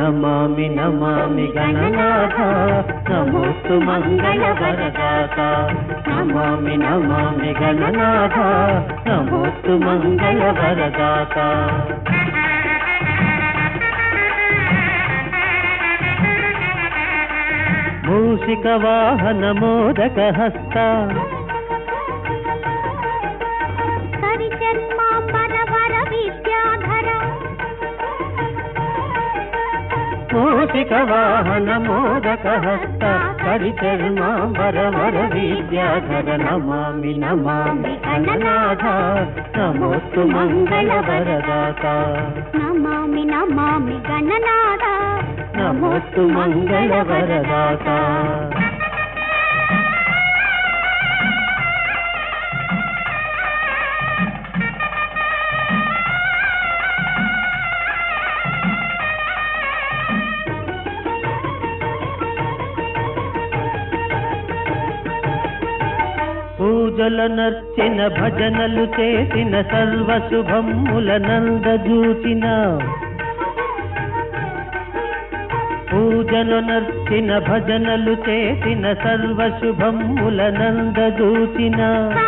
నమామి నమామి గణనాథ నమోస్తు మంగళవరదాత నమామి నమామి గణనాథ నమోస్తు మంగళవరదాత మూషిక వాహన మోదక హస్త మూషిక వాహన మోదక హస్త కరిచర్మాంబర వర విద్యాధర నమామి నమామి గణనాథ నమోస్తు మంగళవరదాత నమామి నమామి గణనాథ నమోస్తు మంగళవరదాత పూజల నర్చిన భజనలు చేసిన సర్వశుభముల నందజూచిన పూజలు నర్చిన భజనలు చేసిన సర్వశుభముల నందజూచిన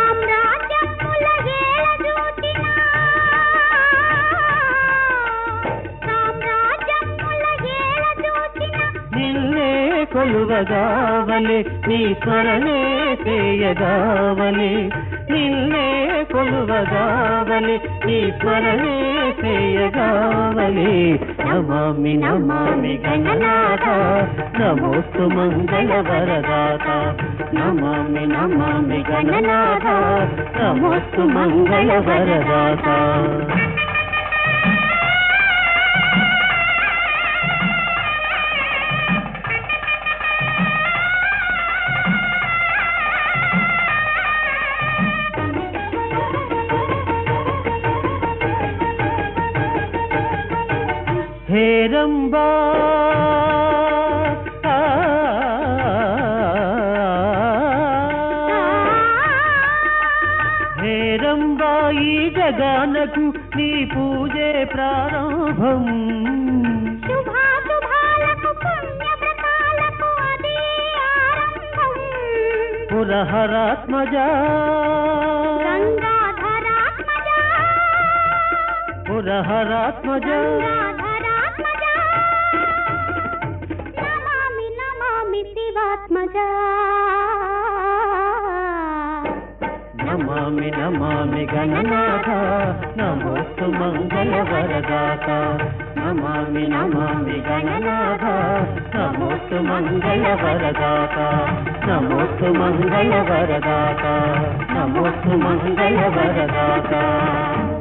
నిన్నే కొలువగావలే నీ స్మరణే చేయగావలే నిన్నే కొలువగావలే నీ స్మరణే చేయగావలే నమామి నమామి గణనాథ నమోస్తు మంగళవరదాత నమామి నమామి గణనాథ నమోస్తు మంగళవరదాత హేరంబా హేరంబా ఈ జగానకు నీ పూజే ప్రారంభం పురహరాత్మజా పురహరాత్మజా నమామి నమామి గణనాథ నమోస్తు మంగళవరదాత నమామి నమామి గణనాథ నమోస్తు మంగళవరదాత నమోస్తు మంగళవరదాత నమోస్తు మంగళవరదాత